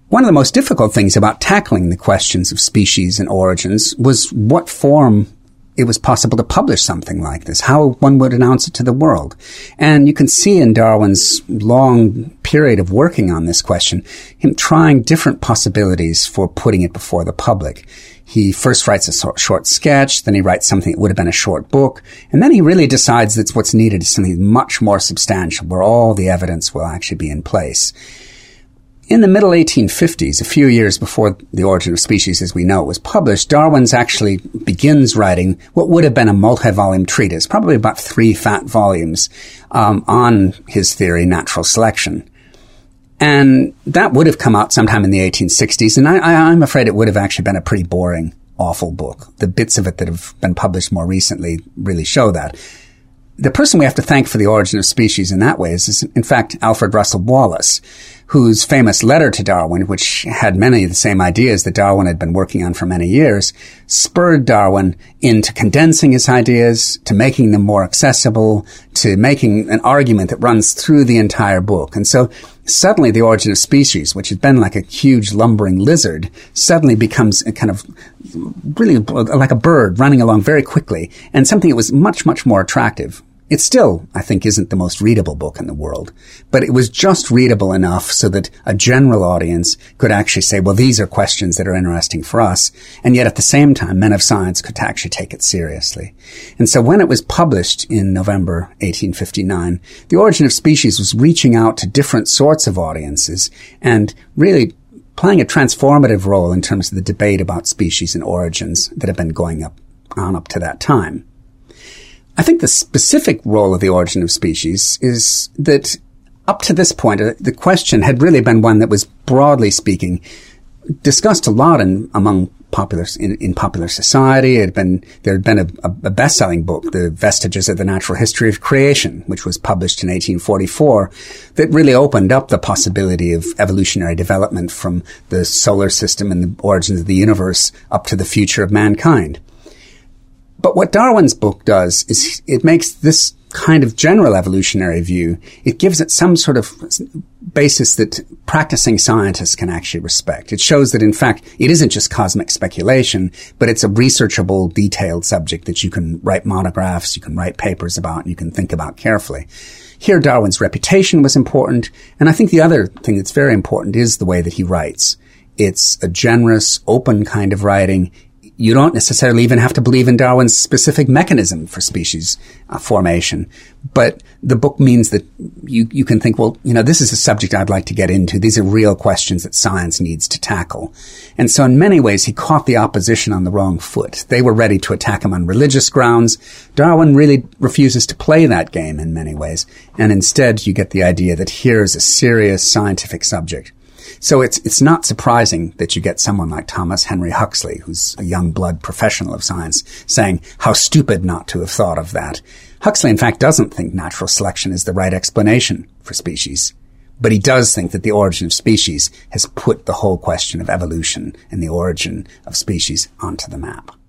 One of the most difficult things about tackling the questions of species and origins was what form it was possible to publish something like this, how one would announce it to the world. And you can see in Darwin's long period of working on this question, him trying different possibilities for putting it before the public. He first writes a short sketch, then he writes something that would have been a short book, and then he really decides that what's needed is something much more substantial, where all the evidence will actually be in place. In the middle 1850s, a few years before The Origin of Species as we know it was published, Darwin's actually begins writing what would have been a multi-volume treatise, probably about 3 fat volumes, on his theory, natural selection. And that would have come out sometime in the 1860s, and I'm afraid it would have actually been a pretty boring, awful book. The bits of it that have been published more recently really show that. The person we have to thank for The Origin of Species in that way is in fact, Alfred Russel Wallace, whose famous letter to Darwin, which had many of the same ideas that Darwin had been working on for many years, spurred Darwin into condensing his ideas, to making them more accessible, to making an argument that runs through the entire book. And so suddenly The Origin of Species, which had been like a huge lumbering lizard, suddenly becomes a kind of really like a bird running along very quickly, and something that was much, much more attractive. It still, I think, isn't the most readable book in the world, but it was just readable enough so that a general audience could actually say, well, these are questions that are interesting for us, and yet at the same time, men of science could actually take it seriously. And so when it was published in November 1859, The Origin of Species was reaching out to different sorts of audiences and really playing a transformative role in terms of the debate about species and origins that have been going on up to that time. I think the specific role of The Origin of Species is that up to this point, the question had really been one that was, broadly speaking, discussed a lot in popular society. There had been a best-selling book, The Vestiges of the Natural History of Creation, which was published in 1844, that really opened up the possibility of evolutionary development from the solar system and the origins of the universe up to the future of mankind. But what Darwin's book does is it makes this kind of general evolutionary view, it gives it some sort of basis that practicing scientists can actually respect. It shows that, in fact, it isn't just cosmic speculation, but it's a researchable, detailed subject that you can write monographs, you can write papers about, and you can think about carefully. Here, Darwin's reputation was important, and I think the other thing that's very important is the way that he writes. It's a generous, open kind of writing. You don't necessarily even have to believe in Darwin's specific mechanism for species formation. But the book means that you can think, well, this is a subject I'd like to get into. These are real questions that science needs to tackle. And so in many ways, he caught the opposition on the wrong foot. They were ready to attack him on religious grounds. Darwin really refuses to play that game in many ways. And instead, you get the idea that here is a serious scientific subject. So it's not surprising that you get someone like Thomas Henry Huxley, who's a young blood professional of science, saying, how stupid not to have thought of that. Huxley, in fact, doesn't think natural selection is the right explanation for species. But he does think that The Origin of Species has put the whole question of evolution and the origin of species onto the map.